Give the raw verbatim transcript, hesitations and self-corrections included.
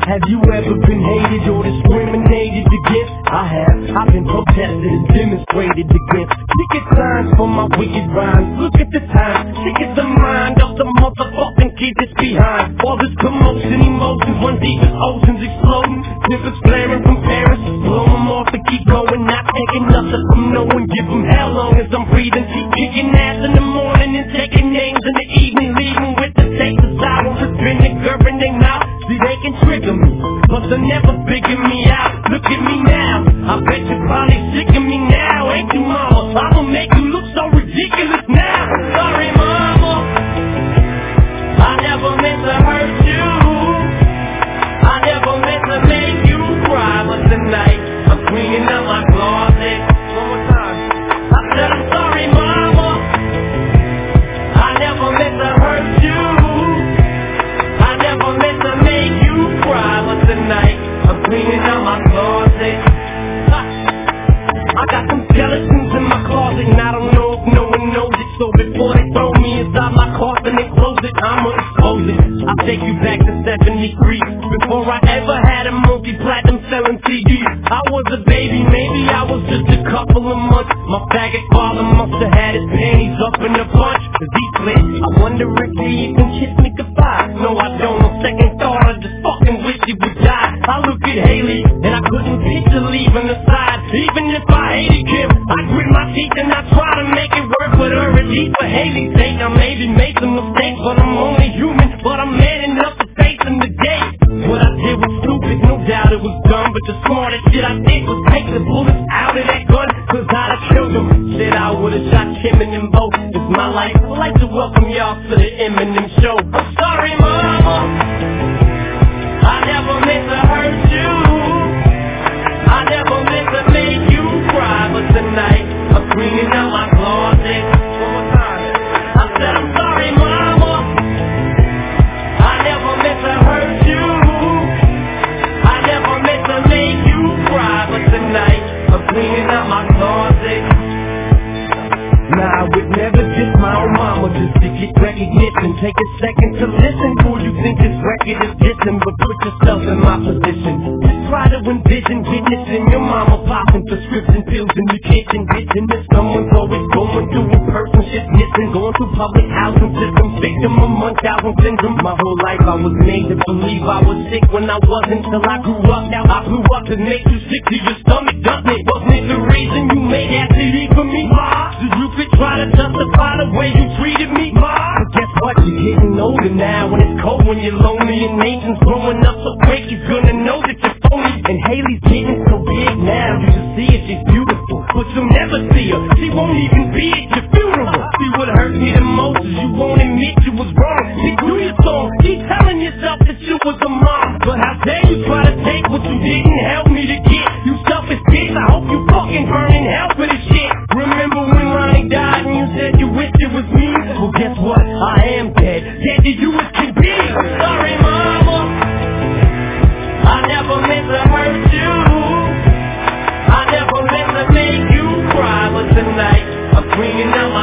Have you ever been hated or discriminated against? I have. I've been protested and demonstrated against. Look at signs for my wicked rhymes. Look at the time. Sick is the mind of the motherfucking kid that's behind. All this commotion, emotions, one deep as oceans exploding. Snippets flaring from parents. Blow them off and keep going. Not taking nothing from no one. Give them hell long as I'm breathing. Keep kicking ass in the morning and taking names in the evening. Leaving with the taste of sour with vinegar in their mouth. See, they can trigger me, but they'll never figure me out. Look at me now, I bet you probably sick of me now. Ain't you, mama? I'ma make you look so ridiculous now. Sorry, mama, I never meant to hurt you. I never meant to make you cry, but tonight I'm cleaning up my closet. One more time. I said I'm sorry, mama, I never meant to hurt you. I never meant to make you cry, but tonight I'm cleaning out my closet. I got some skeletons in my closet, and I don't know if no one knows it. So before they throw me inside my coffin and close it, I'ma expose it. I'll take you back to seventy-three, before I ever had a multi-platinum selling C Ds. I was a baby, maybe I was just a couple of months. My faggot father must have had his panties up in a bunch, cause he split. I wonder if he even kissed me goodbye. No, I don't. On second thought, I just fucking wish he would die. I look at Haley, and I couldn't picture leaving her side. Even if I hated Kim, I grit my teeth and I try to make it work with her. It's easy for Haley's sake. I maybe made some mistakes, but I'm only human. But I'm man enough to face them today. What I did was stupid, no doubt it was dumb. But the smartest shit I did was take the bullets out of that gun, cause I'd have killed him. Said I would've shot Kim and them both. It's my life. I'd like to welcome y'all to the Eminem show. I'm sorry, mama, I never meant to hurt you. I never meant to make you cry, but tonight I'm cleaning out my closet. One more time. I said I'm sorry, mama, I never meant to hurt you. I never meant to make you cry, but tonight I'm cleaning out my closet. Nah, I would never diss my own mama just to get recognition. Take a second to listen before you think this record is dissing, but put yourself in my position. Just try to envision witnessing your mama popping prescription pills in the kitchen, bitching that someone's always going through a person shit's missing. Going through public housing system, victim of Munchausen syndrome. My whole life I was made to believe I was sick when I wasn't, till I grew up. Now I grew up to make you sick to your stomach, doesn't it? Wasn't it the reason you made that C D for me, ma? So you could try to justify the way you treated me, ma. But guess what? You're getting older now, when it's cold, when you're lonely, and Nathan's growing up so quick, he's gonna know that you're phony. And Haley's getting so big now, you should see her, she's beautiful, but you'll never see her. She won't even be at your funeral. See, what hurt me the most is you won't admit you was wrong. See, do your song, keep telling yourself that you was a mom, but how dare you try to take what you didn't help me to get? You selfish bitch, I hope you fucking burn in hell for this shit. Remember when Ronnie died and you said you wished it was me? Well, guess what? I am dead, dead to you as can be. Sorry, mama, I never meant to hurt you. I never meant to make you cry, but tonight I'm cleaning out